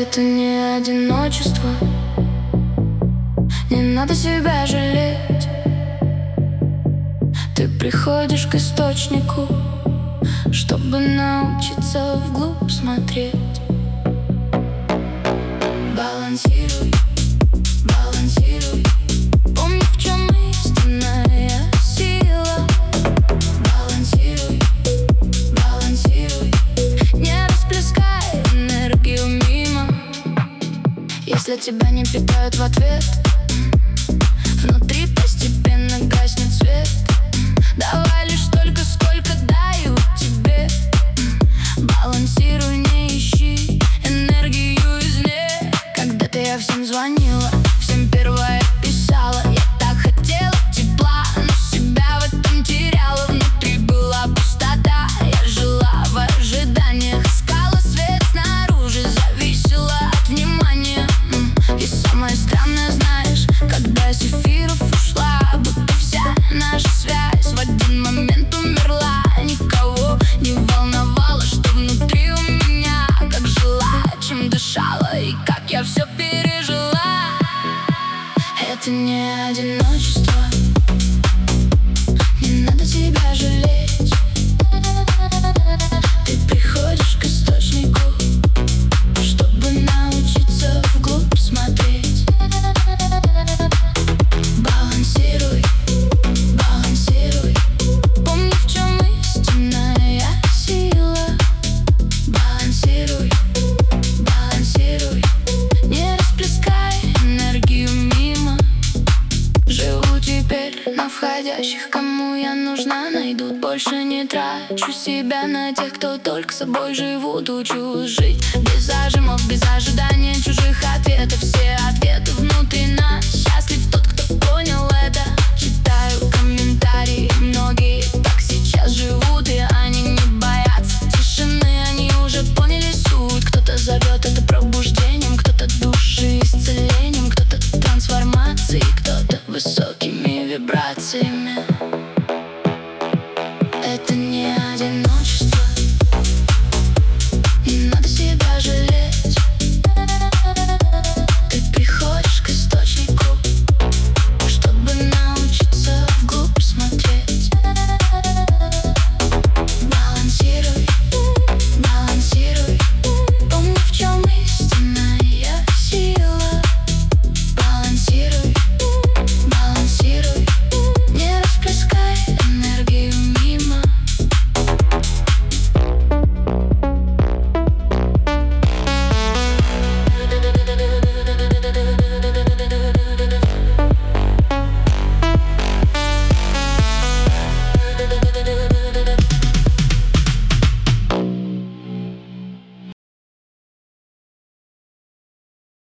Это не одиночество, не надо себя жалеть. Ты приходишь к источнику, чтобы научиться вглубь смотреть. Балансируй, балансируй, помни, в чем истинная сила. Балансируй, балансируй, не расплескай энергию мимо. Если тебя не питают в ответ, внутри постепенно гаснет свет. Давай лишь столько, сколько дают тебе. Балансируй, не ищи энергию извне. Когда-то я всем звонила, всем первая писала. Я так хотела тепла, но себя в этом теряла. Внутри была пустота, я жила в ожиданиях. Искала свет снаружи, зависела от внимания. И самое странное, знаешь, когда с эфиров ушла, будто вся наша связь в один момент умерла. Никого не волновало, что внутри у меня, как жила, чем дышала и как я все пережила. Это не одиночество, не надо тебя жалеть. Ты приходишь к источнику, чтобы научиться вглубь смотреть. Балансируй, балансируй, помни, в чем истинная сила. Балансируй, балансируй, не расплескай энергию мимо. Живу теперь на входящих, кому я нужна, найдут. Больше не трачу себя на тех, кто только собой живут. Учусь жить без зажимов,